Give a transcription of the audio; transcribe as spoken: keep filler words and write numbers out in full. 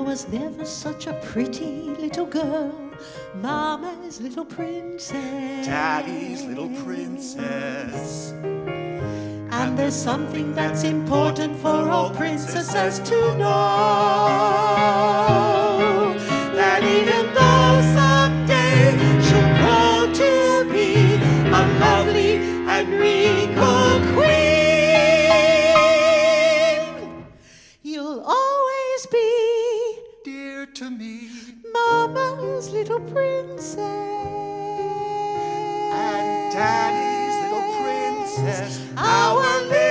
was never such a pretty little girl. Mama's little princess, Daddy's little princess. and there's something that's important for all princesses to know, that even though someday she'll grow to be a lovely and regal queen, you'll always be Dear to me, Mama's little princess, and Daddy's little princess, our little